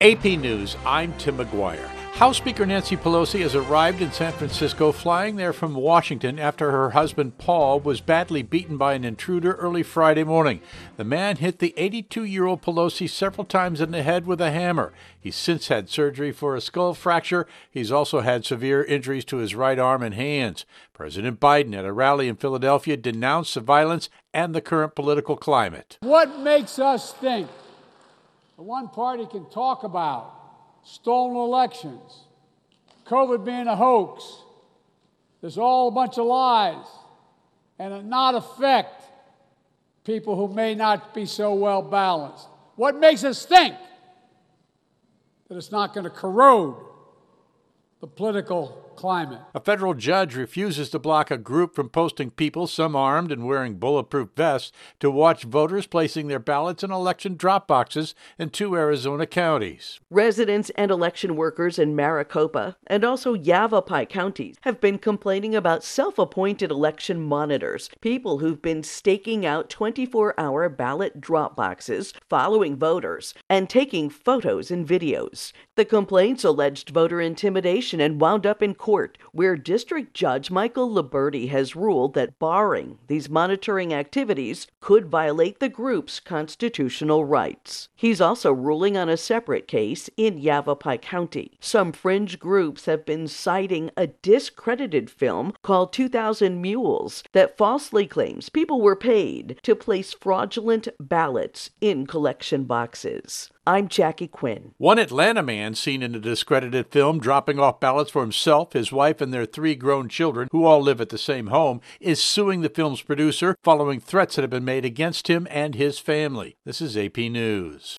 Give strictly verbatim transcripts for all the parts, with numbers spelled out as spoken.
A P News, I'm Tim McGuire. House Speaker Nancy Pelosi has arrived in San Francisco, flying there from Washington after her husband Paul was badly beaten by an intruder early Friday morning. The man hit the eighty-two-year-old Pelosi several times in the head with a hammer. He's since had surgery for a skull fracture. He's also had severe injuries to his right arm and hands. President Biden, at a rally in Philadelphia, denounced the violence and the current political climate. What makes us think the one party can talk about stolen elections, COVID being a hoax, there's all a bunch of lies, and it not affect people who may not be so well balanced? What makes us think that it's not going to corrode the political climate? A federal judge refuses to block a group from posting people, some armed and wearing bulletproof vests, to watch voters placing their ballots in election drop boxes in two Arizona counties. Residents and election workers in Maricopa and also Yavapai counties have been complaining about self-appointed election monitors, people who've been staking out twenty-four hour ballot drop boxes, following voters, and taking photos and videos. The complaints alleged voter intimidation and wound up in court, where District Judge Michael Liberty has ruled that barring these monitoring activities could violate the group's constitutional rights. He's also ruling on a separate case in Yavapai County. Some fringe groups have been citing a discredited film called two thousand Mules that falsely claims people were paid to place fraudulent ballots in collection boxes. I'm Jackie Quinn. One Atlanta man seen in a discredited film dropping off ballots for himself, his wife, and their three grown children, who all live at the same home, is suing the film's producer following threats that have been made against him and his family. This is A P News.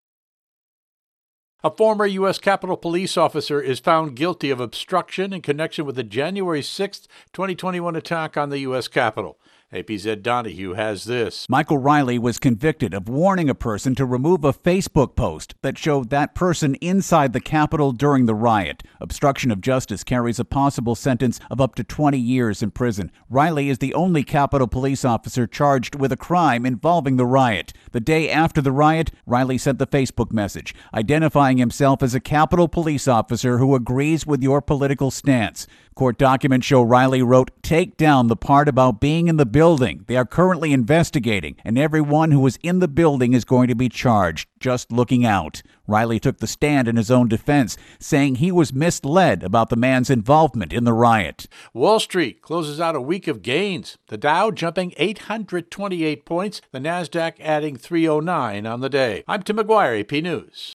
A former U S Capitol Police officer is found guilty of obstruction in connection with the January sixth, twenty twenty-one attack on the U S Capitol. A P's Ed Donahue has this. Michael Riley was convicted of warning a person to remove a Facebook post that showed that person inside the Capitol during the riot. Obstruction of justice carries a possible sentence of up to twenty years in prison. Riley is the only Capitol Police officer charged with a crime involving the riot. The day after the riot, Riley sent the Facebook message, identifying himself as a Capitol Police officer who agrees with your political stance. Court documents show Riley wrote, "Take down the part about being in the building. They are currently investigating, and everyone who was in the building is going to be charged. Just looking out." Riley took the stand in his own defense, saying he was misled about the man's involvement in the riot. Wall Street closes out a week of gains. The Dow jumping eight hundred twenty-eight points, the Nasdaq adding three oh nine on the day. I'm Tim McGuire, A P News.